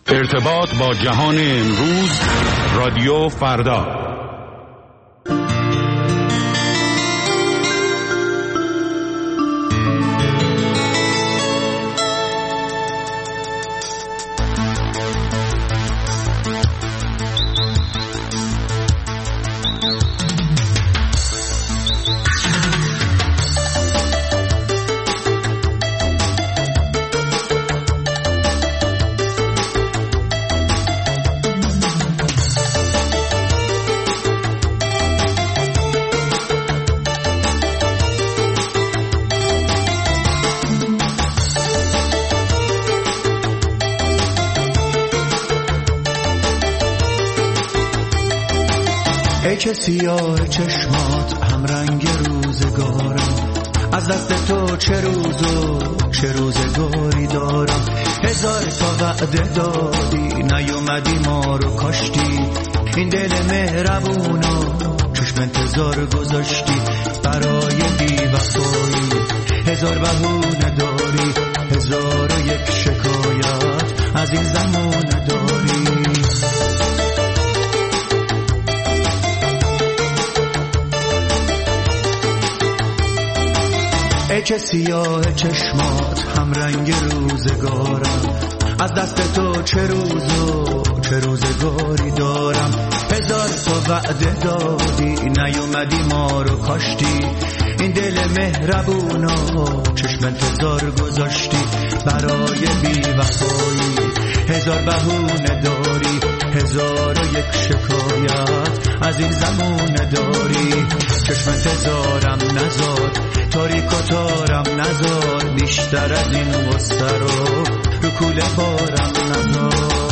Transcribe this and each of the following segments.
ارتباط با جهان امروز، رادیو فردا. ای که سیاه چشمات هم رنگ روزگارم، از دست تو چه روز و چه روزگاری دارم. هزار تا وعده دادی نیومدی ما رو کاشتی، این دل مهربونو چشم انتظار گذاشتی برای بی‌وفایی. هزار بهونه داری، هزار و یک شکایت از این زمانه داری. ای که سیاه چشمات هم رنگ روزگارم، از دست تو چه روز و چه روزگاری دارم. هزار تا وعده دادی نیومدی ما رو کاشتی، این دل مهربونو چشم انتظار گذاشتی برای بی‌وفایی. هزار بهونه داری، هزار و یک شکایت از این زمونه داری. چشم انتظارم نزار، تاریک و تارم نزار، بیشتر از این غصه رو کوله بارم نزار.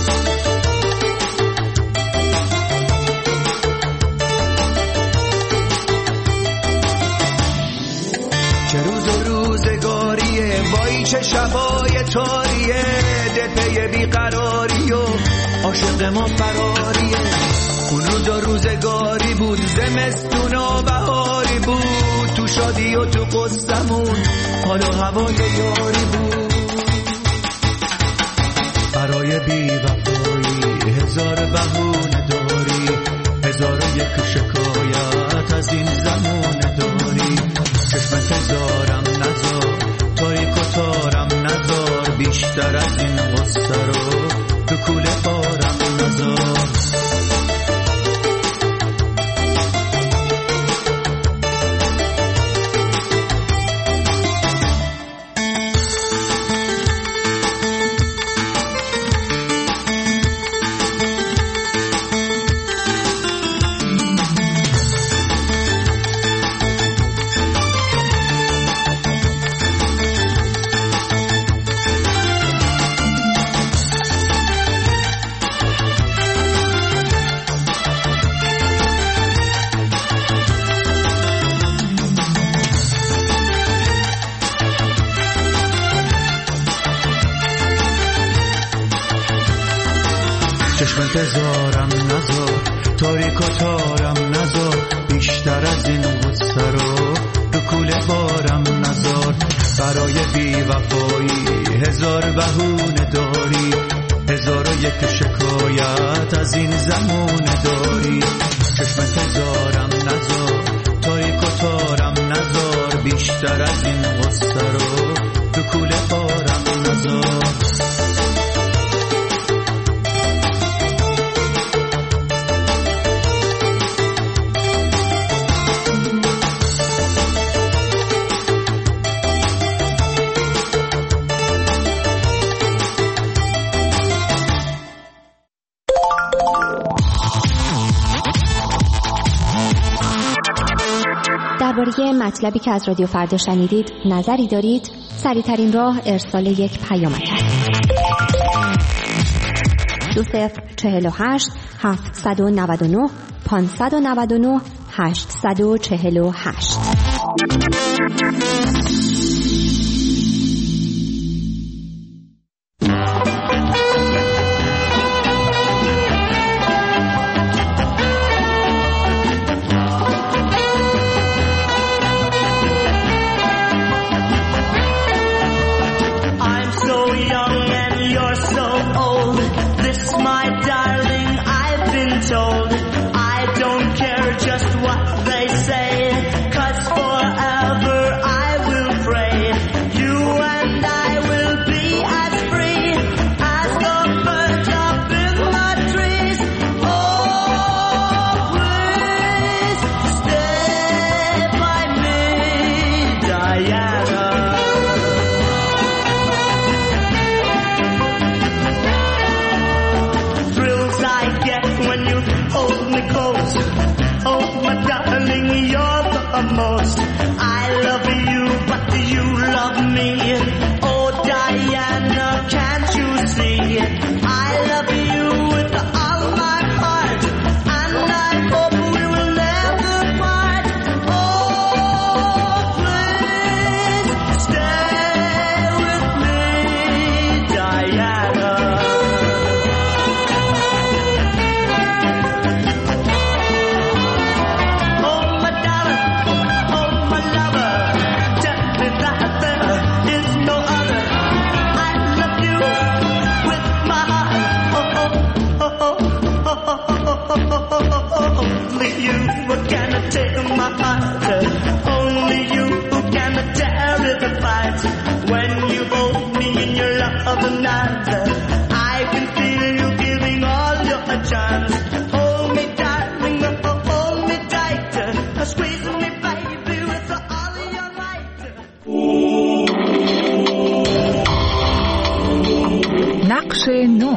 چه روز و روزگاریه، وای چه شبای تاریه، دل پی بیقراری و عاشق ما فراریه. اون روز و روزگاری بود، زمستون و بهاری بود، تو شادی و تو قصمون حال و هوای یاری بود. برای بی‌وفایی هزار بهونه داری، هزار و یک شکایت از این زمونه داری. چشم انتظارم نزار، تاریک و تارم نزار، بیشتر از این غصه رو کوله بارم نزار. چشم انتظارم نزار، تاریک و تارم نزار، بیشتر از این غصه رو کوله بارم نزار. برای بی‌وفایی هزار بهونه داری، هزار و یک شکایت از این زمونه داری. چشم انتظارم نزار، تاریک و تارم نزار، بیشتر از این غصه رو کوله بارم نزار. درباره مطلبی که از رادیو فردا شنیدید نظری دارید؟ سریع‌ترین راه ارسال یک پیامک است. 2048 799 599 848. I'm so young and you're so old. bonanza. I can feel you giving all your chance. Hold me darling, hold me tight, squeeze me baby with all of your might. نقش نو.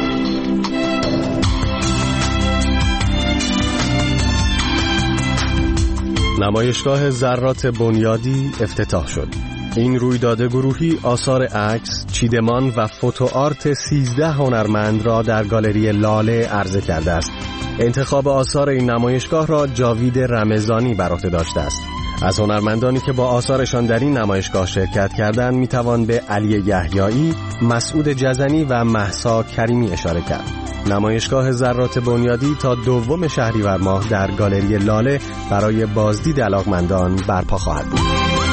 نمایشگاه ذرات بنیادی افتتاح شد. این رویداد گروهی آثار عکس، چیدمان و فوتو آرت 13 هنرمند را در گالری لاله عرضه کرده است. انتخاب آثار این نمایشگاه را جاوید رمضانی بر عهده داشته است. از هنرمندانی که با آثارشان در این نمایشگاه شرکت کردند میتوان به علی یحیایی، مسعود جزنی و مهسا کریمی اشاره کرد. نمایشگاه ذرات بنیادی تا 2 شهریور ماه در گالری لاله برای بازدید علاقمندان برپا خواهد بود.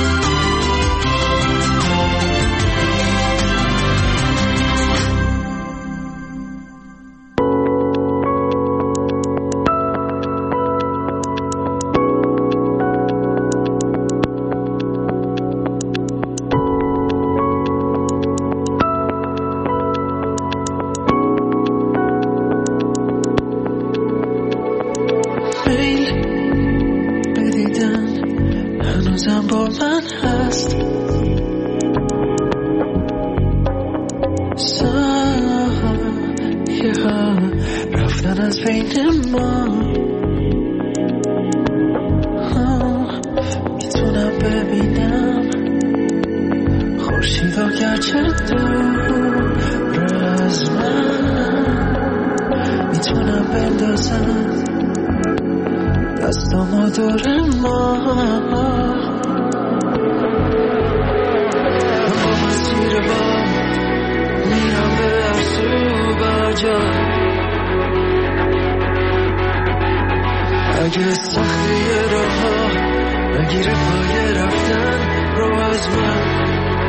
اگه سختی راه نگیره پای رفتن رو از من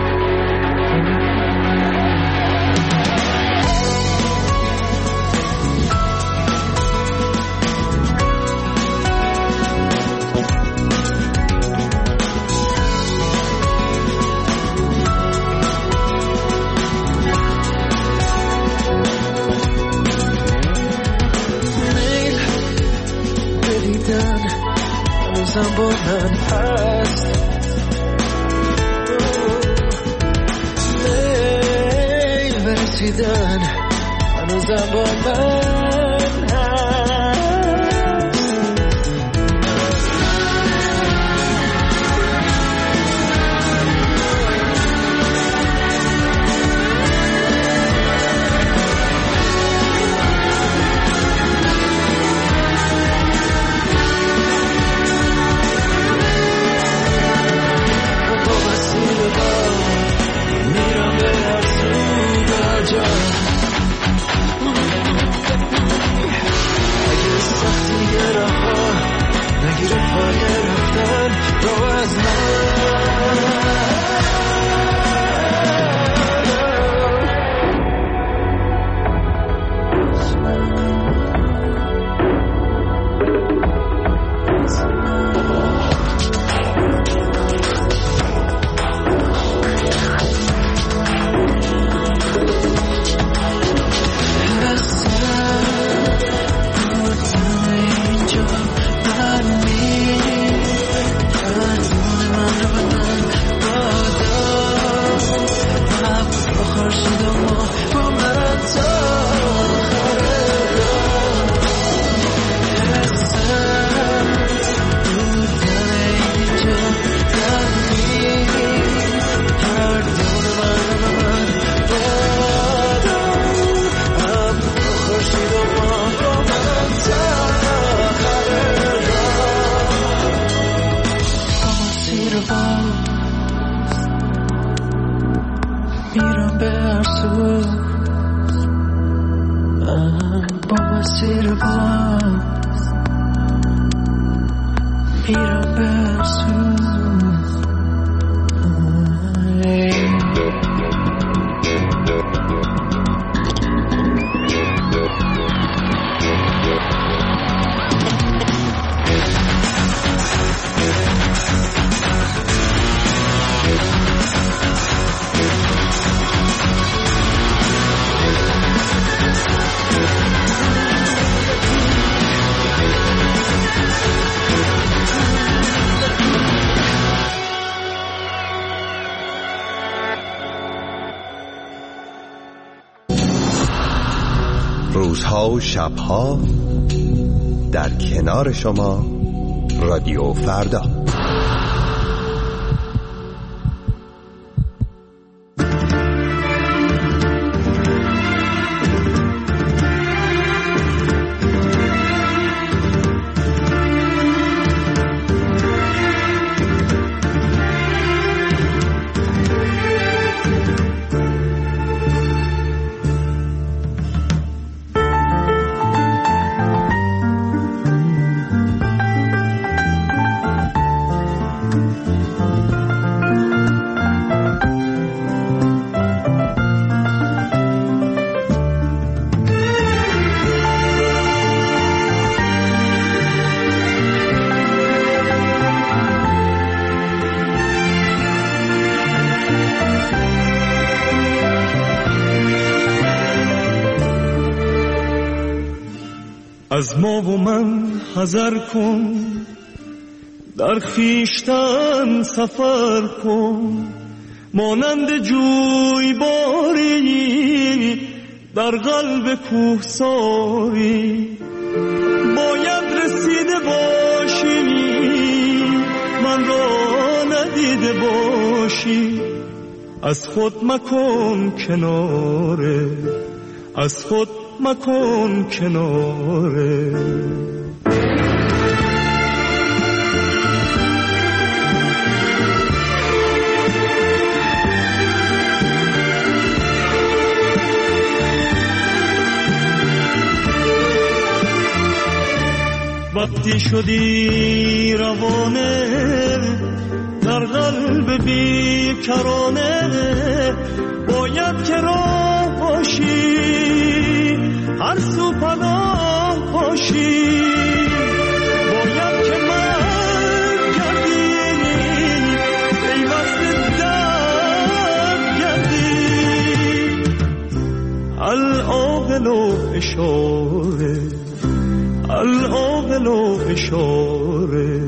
هنوزم با من هست میل برسیدن هنوزم با من هست میرم به هر سو با مسیر باز میرم به هر سو روزها و شبها در کنار شما رادیو فردا. از ما و من حذر کن، در خویشتن سفر کن، مانند جویباری در قلب کوهساری. باید رسیده باشی من را ندیده باشی، از خود مکن کناره، از خود مکن کناره. وقتی شدی روانه در قلب بیکرانه، باید که راه باشی هر سو پناه باشی. باید که من گردی پیوست درد گردی. العاقل و اشاره، العاقل و اشاره.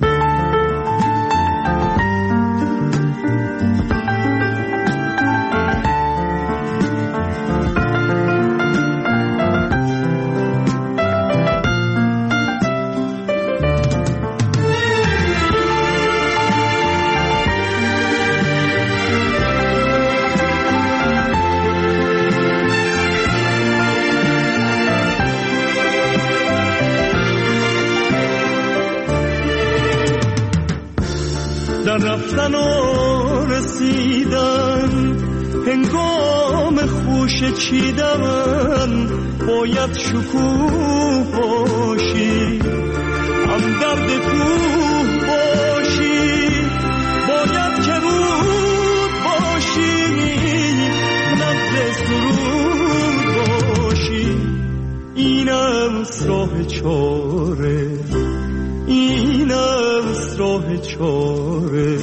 در رفتن و رسیدن هنگام خوش چیدن، باید شکوه باشی هم درد کوه باشی. باید که رود باشی نبض سرود باشی. اینم راه چاره، اینم راه چاره.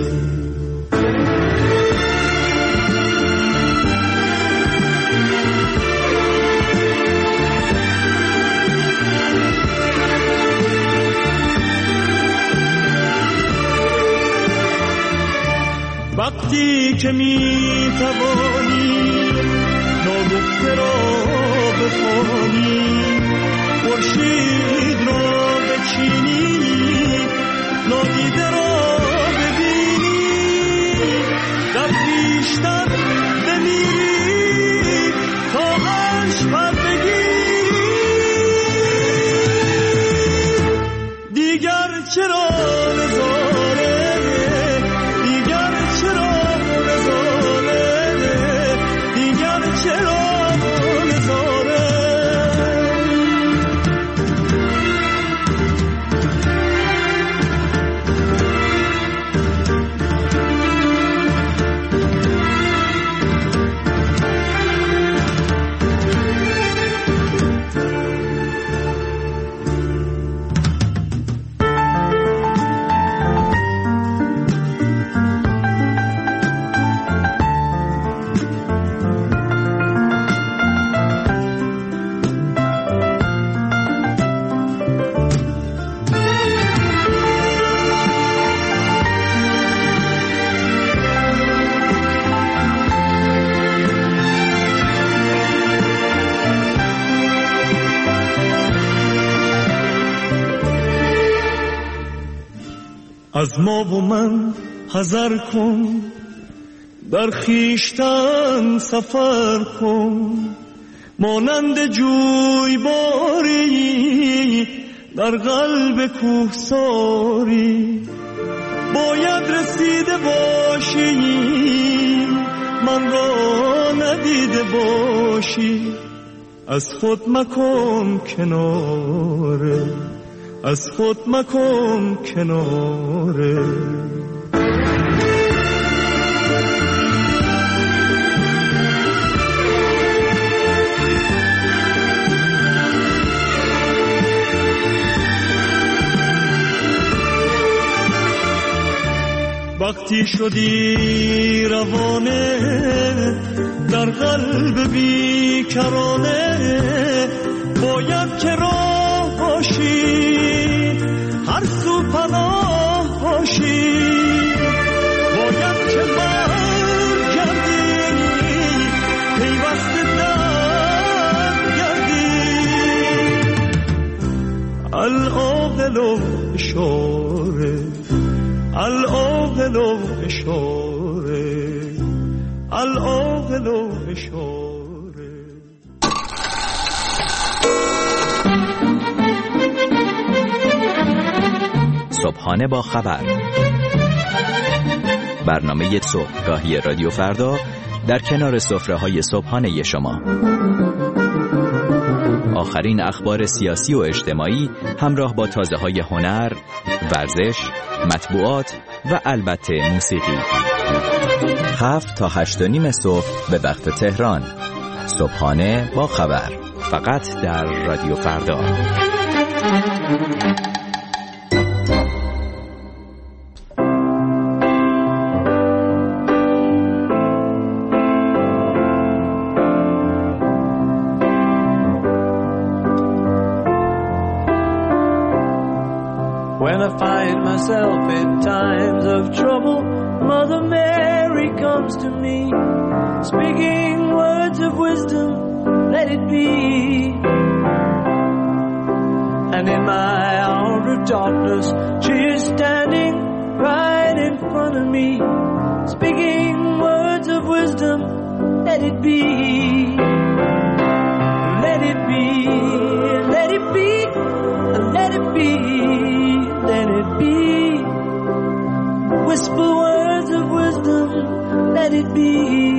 وقتی که می توانی ناگفته را بخوانی، خورشید را بچینی، نادیده را ببینی، از ما و من حذر کن، در خویشتن سفر کن، مانند جویباری در قلب کوهساری. باید رسیده باشی من را ندیده باشی، از خود مکن کناره، از خود مکن کناره. وقتی شدی روانه در قلب بیکرانه، باید که راه باشی هر سو پناه باشی، باید که برگردی پیوسته در گردی. العاقل و اشاره، العاقل و اشاره، العاقل و اشاره. صبحانه با خبر، برنامه صبحگاهی رادیو فردا در کنار سفره‌های صبحانه شما. آخرین اخبار سیاسی و اجتماعی همراه با تازه‌های هنر، ورزش، مطبوعات و البته موسیقی. 7 تا 8:30 صبح به وقت تهران. صبحانه با خبر، فقط در رادیو فردا. When I find myself in times of trouble, Mother Mary comes to me, speaking words of wisdom, let it be. And in my hour of darkness, she is standing right in front of me, speaking words of wisdom, let it be. Let it be, let it be, let it be. Let it be. Whisper words of wisdom, let it be.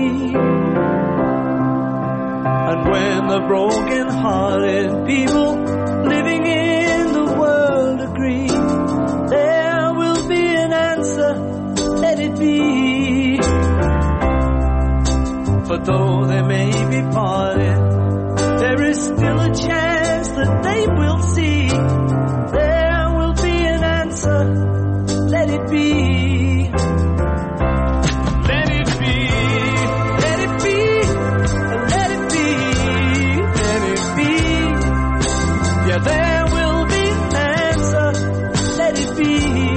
And when the broken-hearted people living in the world agree, there will be an answer, let it be. For though they may be parted, there is still a chance that they will see. Let it be. Let it be. Let it be. Let it be. Let it be. Yeah, there will be an answer. Let it be.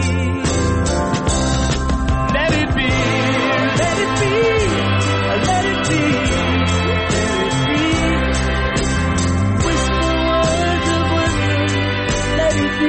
Let it be. Let it be. Let it be. Let it be. Whisper words of wisdom. Let it be.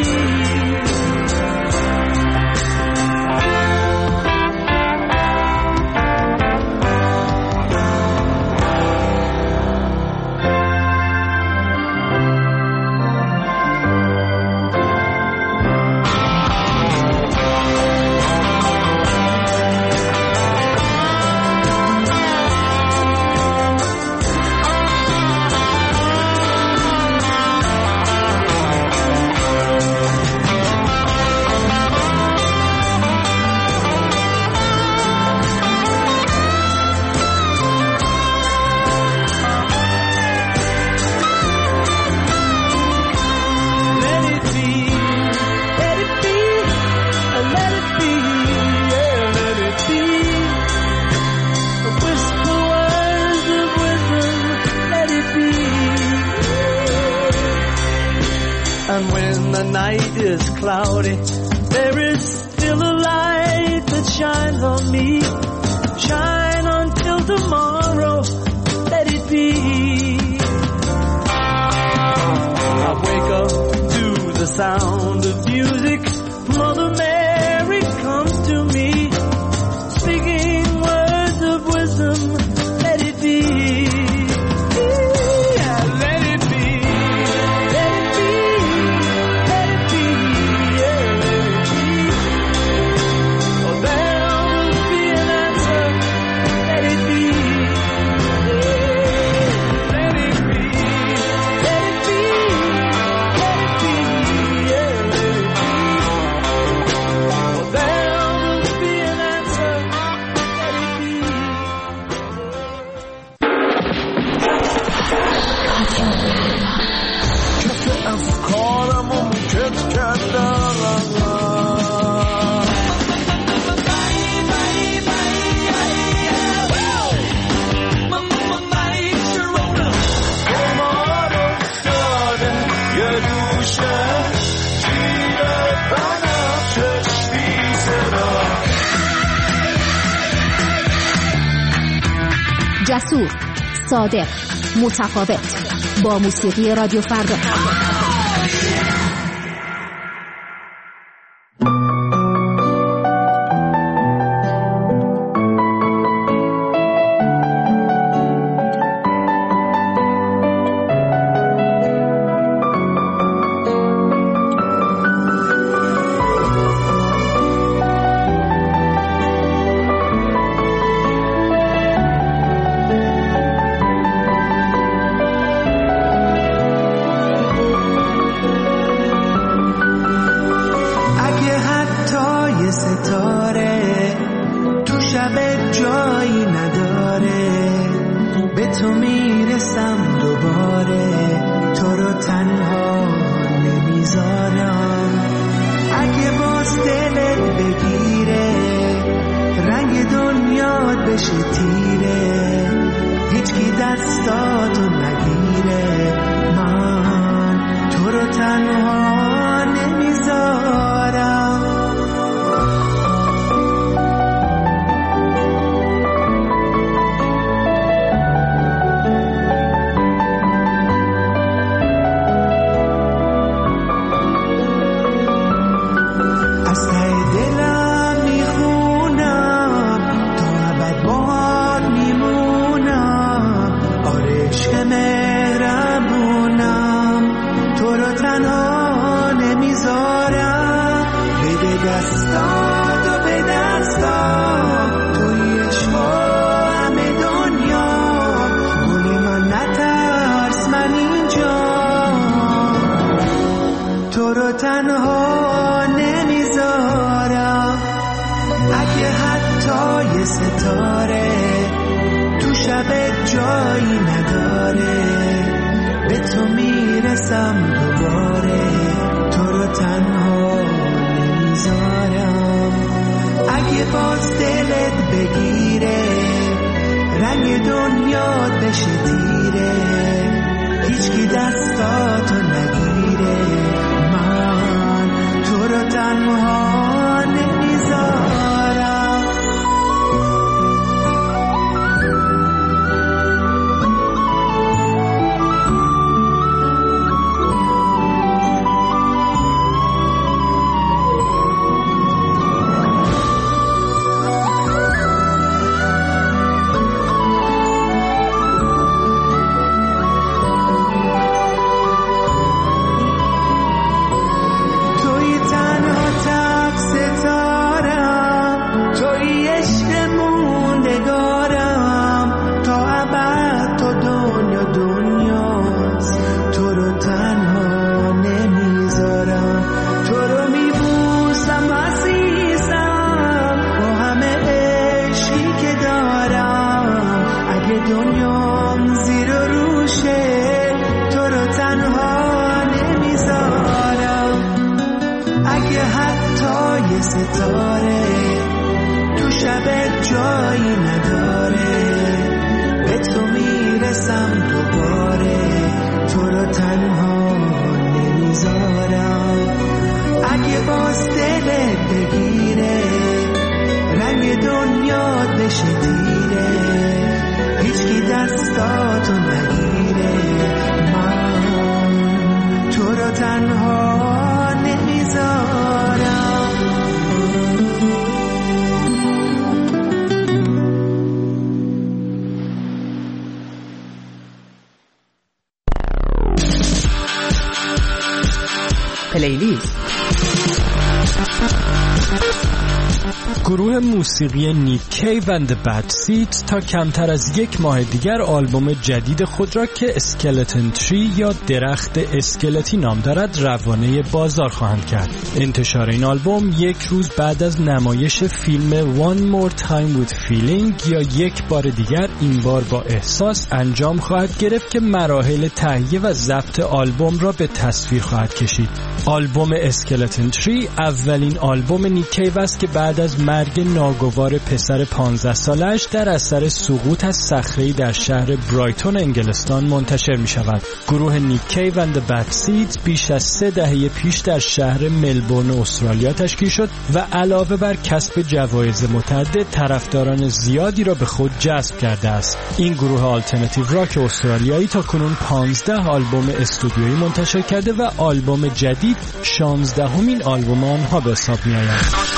And when the night is cloudy, there is still a light that shines on me. Shine until tomorrow, let it be. I wake up to the sound of music. Mother Mary کف افکارم رو موکت کردم. جسور، صادق، متفاوت، با موسیقی رادیو فردا. پلیلیست گروه موسیقی نیک کیو اند بد سیدز تا کمتر از یک ماه دیگر آلبوم جدید خود را که اسکلتن تری یا درخت اسکلتی نام دارد روانه بازار خواهند کرد. انتشار این آلبوم یک روز بعد از نمایش فیلم One More Time with Feeling یا یک بار دیگر این بار با احساس انجام خواهد گرفت که مراحل تهیه و ضبط آلبوم را به تصویر خواهد کشید. آلبوم اسکلتن تری اولین آلبوم نیک کیو است که بعد از مرگ ناگوار پسر 15 سالش در اثر سقوط از صخره‌ای در شهر برایتون انگلستان منتشر می شود. گروه نیک کیو اند بد سیدز بیش از 3 دهه پیش در شهر ملبورن استرالیا تشکیل شد و علاوه بر کسب جوایز متعدد طرفداران زیادی را به خود جذب کرده است. این گروه آلترناتیو راک استرالیایی تا کنون 15 آلبوم استودیویی منتشر کرده و آلبوم جدید 16مین آلبوم آنها به حساب می آید.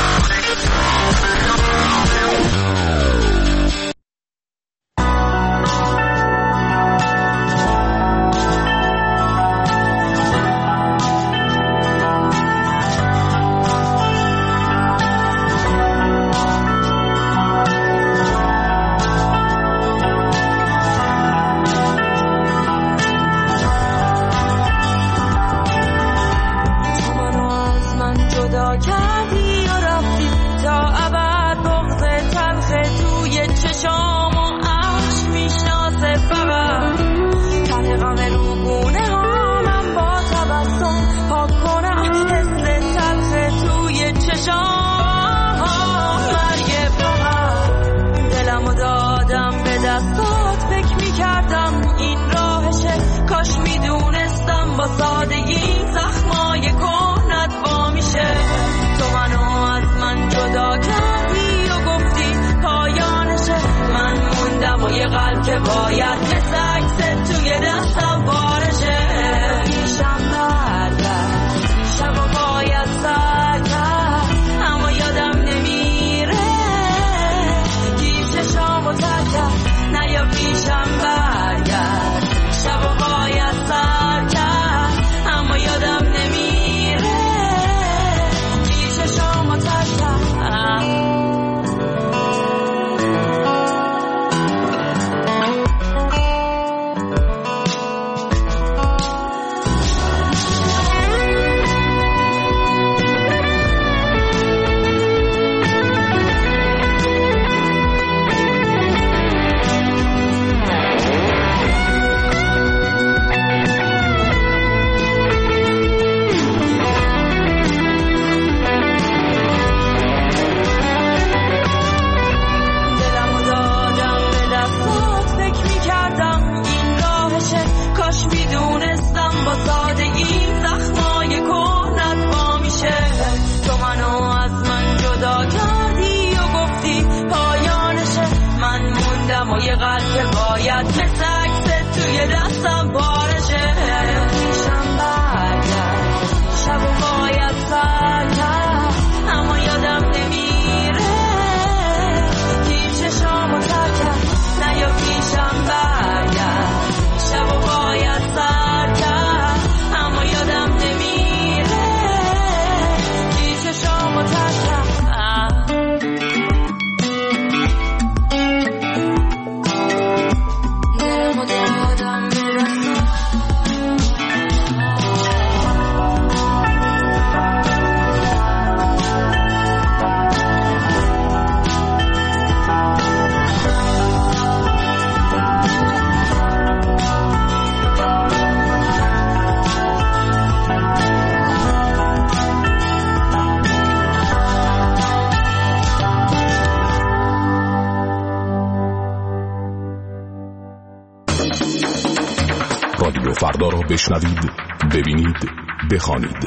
رادیو فردا را بشنوید، ببینید، بخوانید.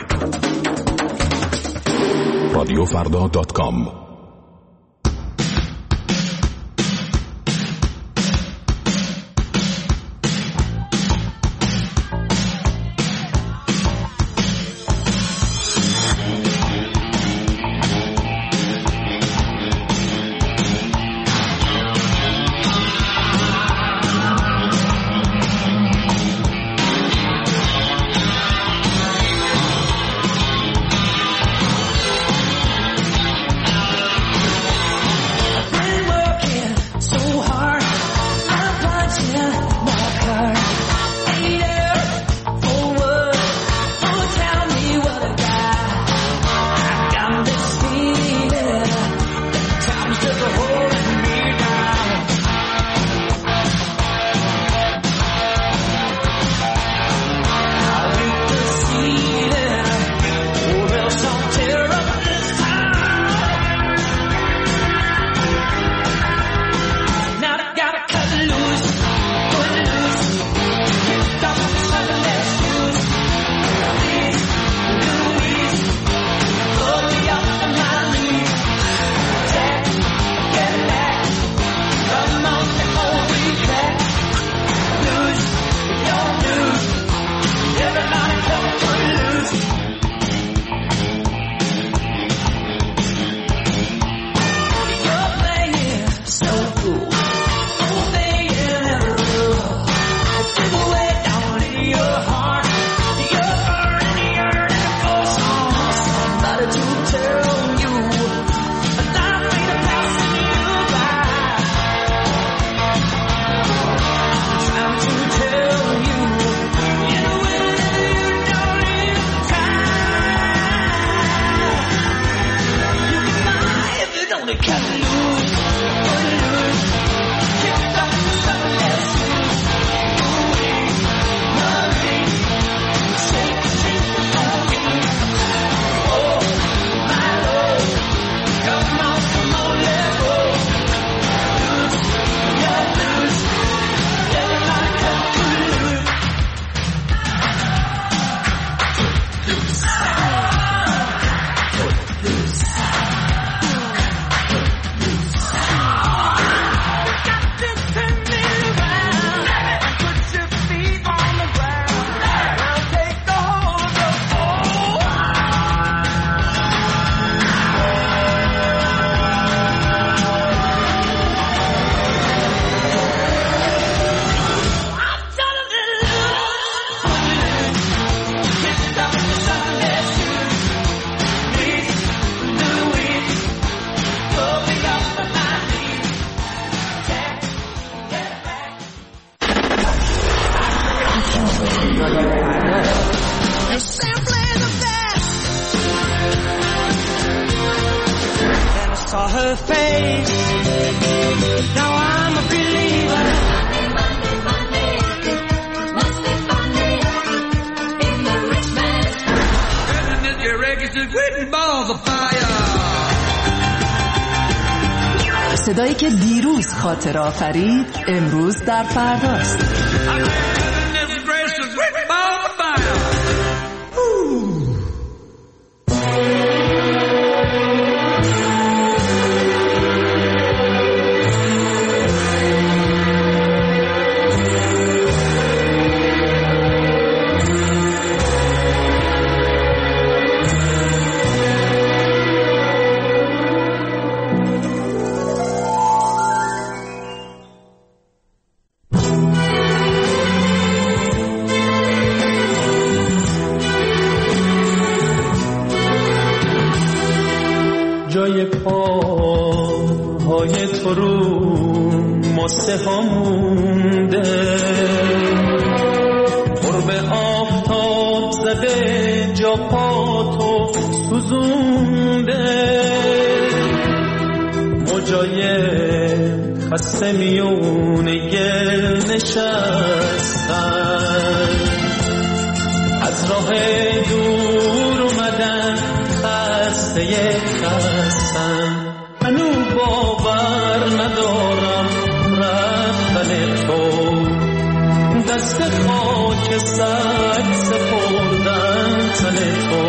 radiofrda.com Saw her face. Now I'm a believer. Monday, must be funny in the rich man's house. Goodness, your records is written balls of fire. صدایی که دیروز خاطر آفرید امروز در فرداست. جای پاهای تو رو ماسه ها مونده، قرب آفتاب زده جا پاتو سوزونده، موجای خسته میون گل نشستن، از راه دور اومدن خسته خستن. منو باور ندارم رفتن تو، دست خاک سگ سپردن تن تو.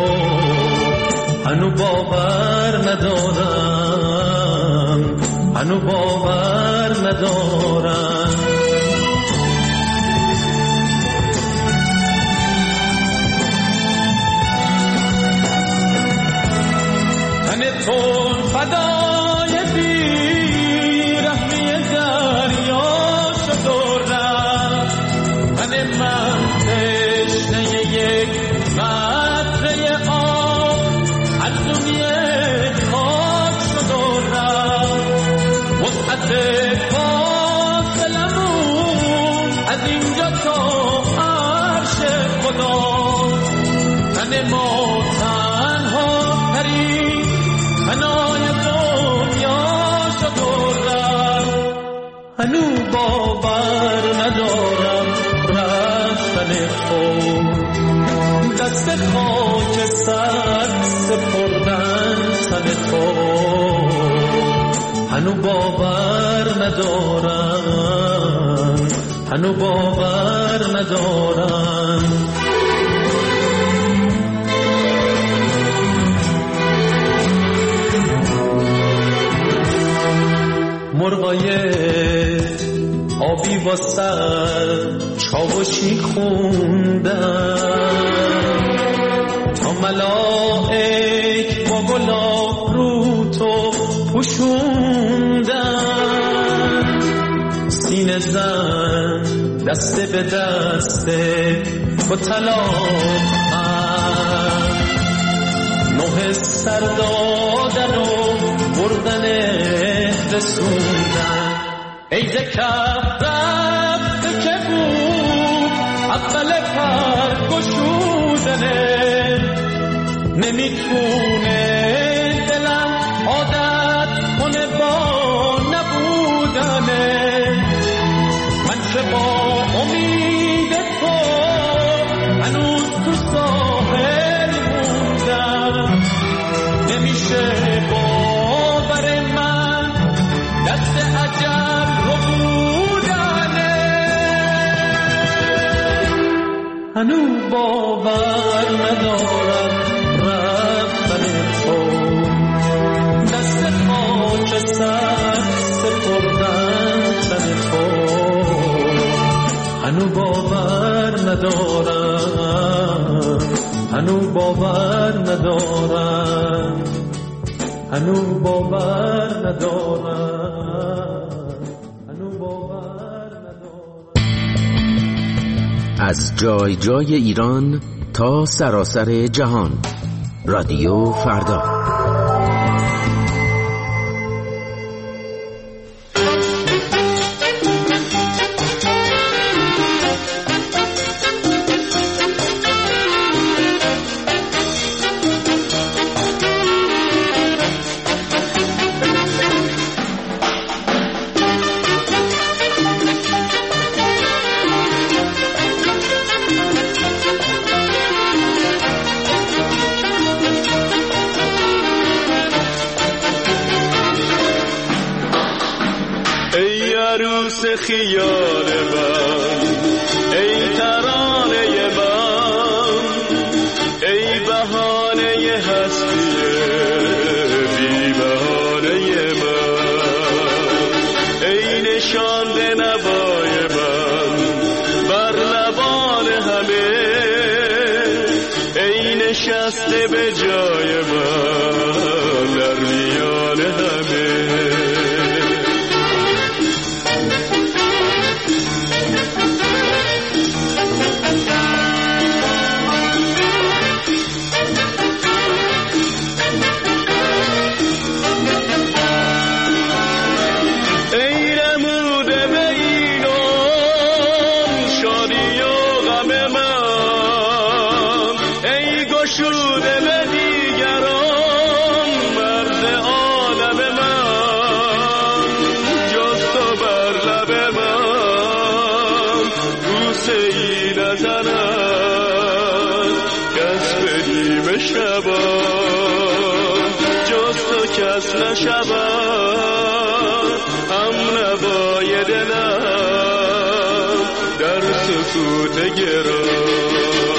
منو باور ندارم، منو باور ندارم. تو فدای بیرحمی دریا شد و رفت، من تشنه یک قطره آب از دنیای خاک شد و رفت. وسعت فاصلمون از اینجا تا عرش خدا، تن ما تنها ترین منای دنیا شد و رفت. هنو باور ندارم رفتن تو، دست خاک سر سپردن تن تو. هنو باور ندارم، هنو باور ندارم. مرغای آبی با سر چاوشی خوندن، تا ملائک با گلاب رو تو پوشوندن. سینه زن دست به دست تو طلاق، نوح سر دادن و بردن رسوندن. ای ز کف رفته که بود اول پر گشودنه، نمیتونه دلم عادت کنه با نبودنه. من که با امید تو هنوز تو ساحل موندم، نمیشه باور من دست عجب رو بودنه. هنو باور ندارم رفتن تو، دست خاک سر سپردن تن تو. هنو باور ندارم، هنو باور ندارم، هنو باور ندارم، هنو باور ندارم. از جای جای ایران تا سراسر جهان، رادیو فردا. خیال من، ای ترانه من، ای بهانه هستی بی بهانه من، ای نشانده نوای من بر لبان همه، ای نشسته به جای من در میان همه. کس نشود هم نوای دلم در سکوت گرام.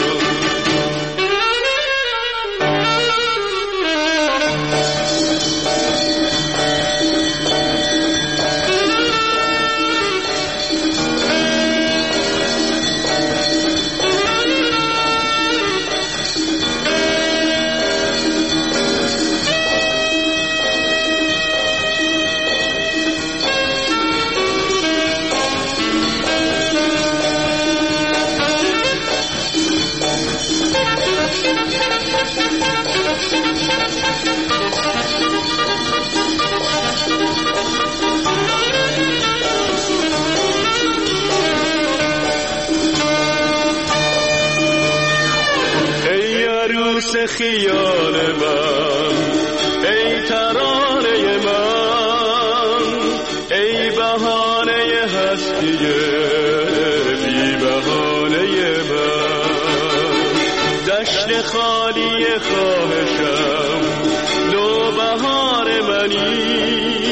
خیال من، ای ترانه من، ای بهانه هستی بی بهانه من، دشت خالی خواهشم نوبهار منی،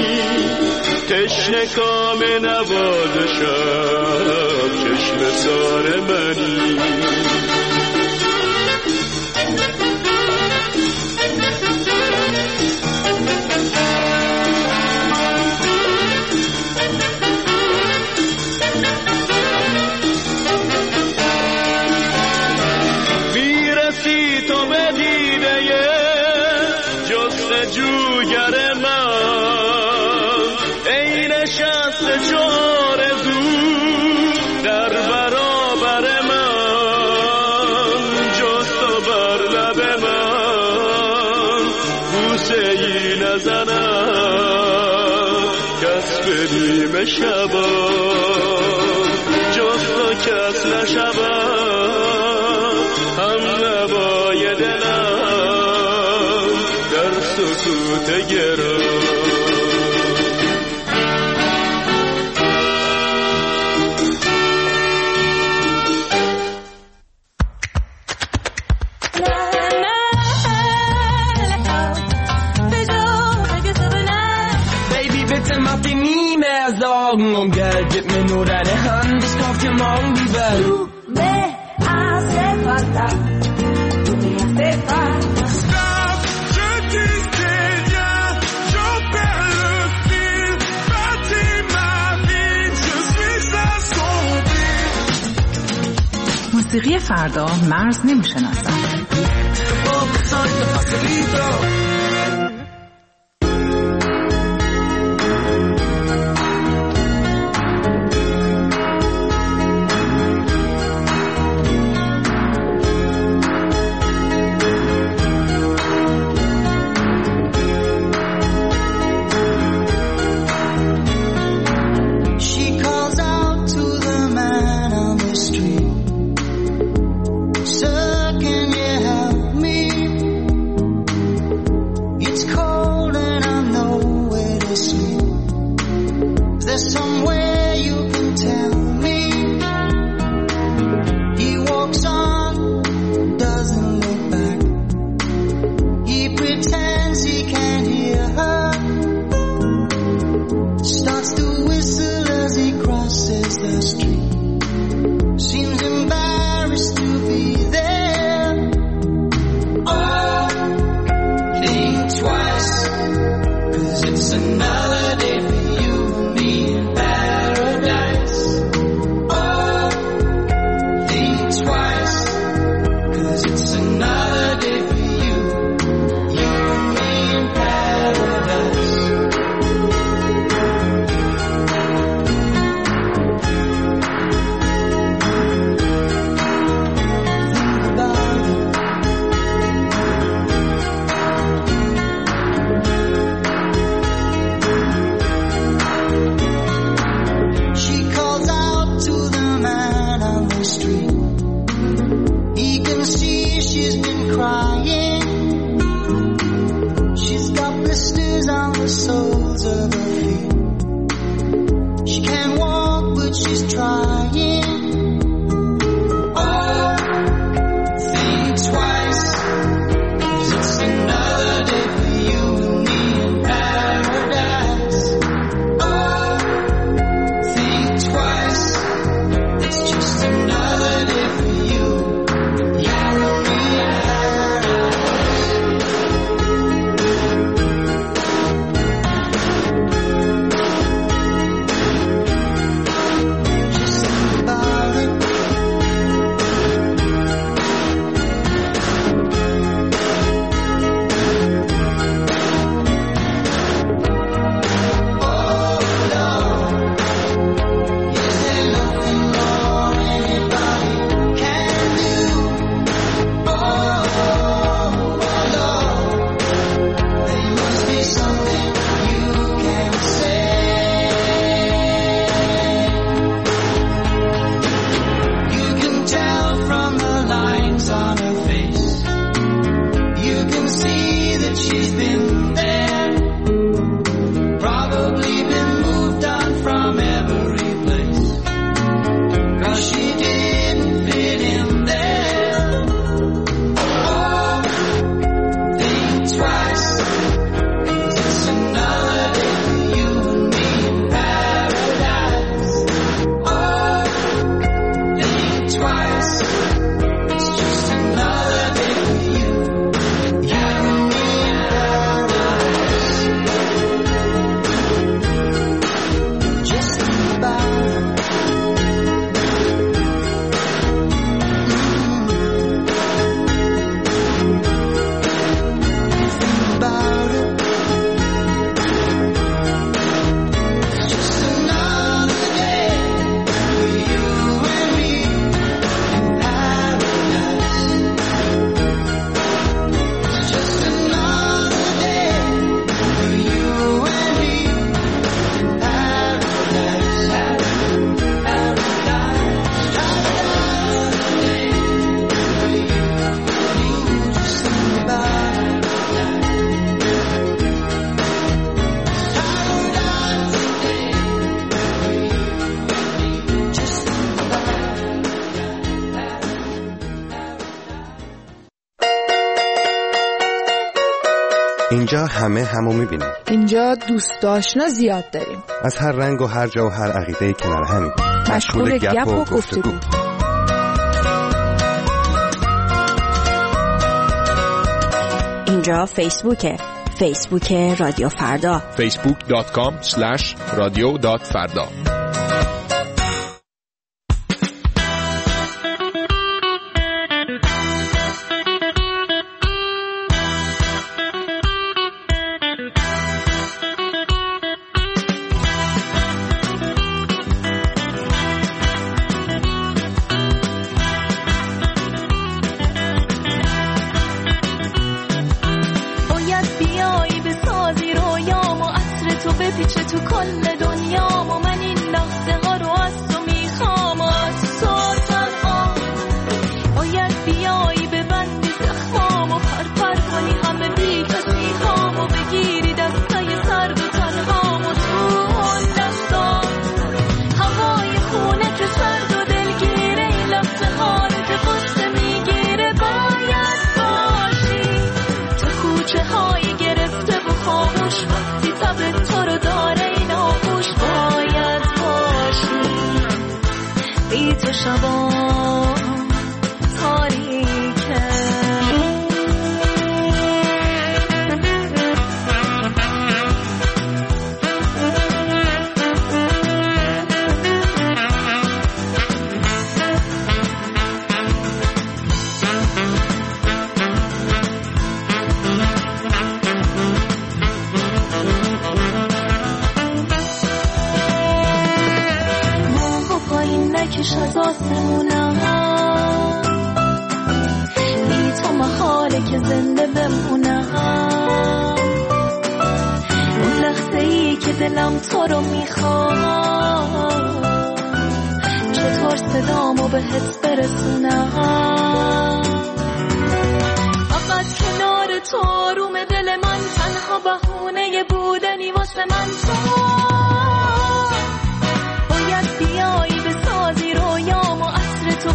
تشنه کام نوازشم چشم سار منی. جوگر من، ای نشسته چار زو در برابر من، جست و بر لب من بوسه ای نزنم کس به نیمه شبا، جست و کس نشود هم نوای دلم در سکوت گرام. Baby, bitte mach dir nie mehr Sorgen um Geld, gib mir nur deine Hand, ich kauf dir morgen die Welt. Du me hace falta, du me hace falta. Stop, je dis rien, j'en perds le fil, bâtis ma vie, je suis assombri. موسیقی فردا مرز نمیشناسد. soles of her feet. She can't walk, but she's trying. Oh, think twice, 'cause it's another day for you and me in paradise. Oh, think twice, it's just another day for you and me in اینجا همه همو میبینیم. اینجا دوست آشنا زیاد داریم. از هر رنگ و هر جا و هر عقیده‌ای کنار همیم. مشغول گپ و گفتگو. اینجا فیسبوکه. فیسبوک رادیو فردا. facebook.com/radio.farda. بپیچه تو کل دنیا و من این لحظه ها رو از تو میخوام و از تو تنها باید بیایی ببندی زخمام و پرپر کنی همه بی کسی هام و بگیری دستای سرد و تنهام و تو اون دستا هوای خونه که سرد و دلگیره این لحظه ها رو که قصه میگیره باید باشی تو کوچه های گرفته و خاموش وقتی تب تو رو داره این آغوش باید باشی بی تو شبا تاریکه نکش از آسمونم بی تو محاله که زنده بمونم اون لحظه ای که دلم تو رو میخواد چطور صدامو بهت برسونم فقط کنار تو آروم دل من تنها بهونه بودنی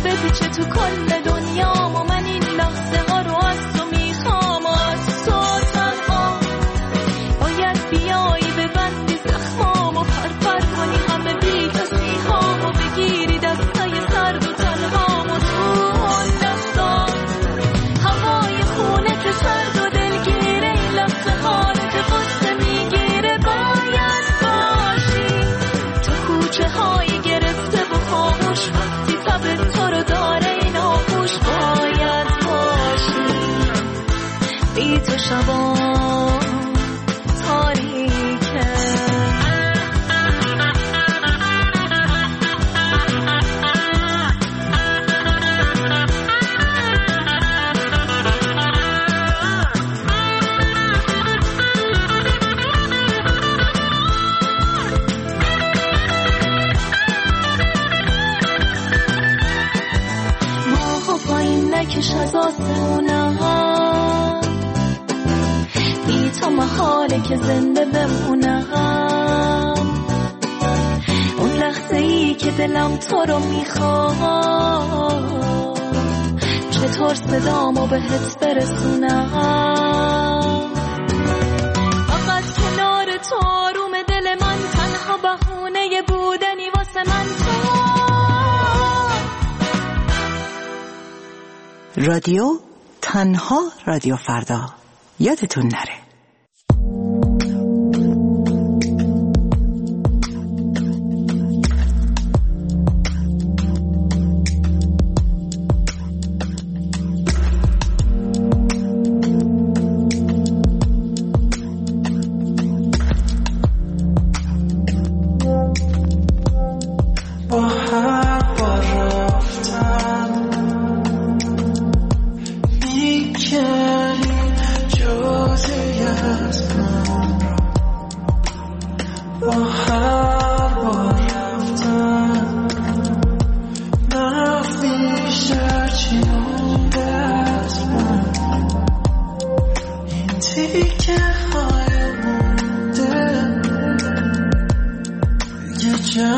بپیچه تو کل دنیام و من این لحظه ها رو از تو میخوام و از تو تنها باید بیایی ببندی زخمام و پرپر کنی همه بی کسی هام و بگیری دستای سرد و تنهام و تو اون دستان هوای خونه که سرد و دلگیره این لحظه حالت قصه میگیره باید باشی تو کوچه های گرفته و خاموش وقتی تب تو رو داره این آغوش باید باشی بی تو شبان تاریکه ماها پایین نکش از آسمونم بی تو محاله که زنده بمونم اون لحظه ای که دلم تو رو میخواد چطور صدامو بهت برسونم فقط کنار تو آروم دل من تنها بهونه بودنی واسه من تو رادیو تنها رادیو فردا یادتون نره.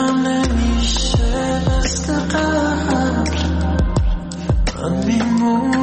نمیشه مثل قبل من میمونم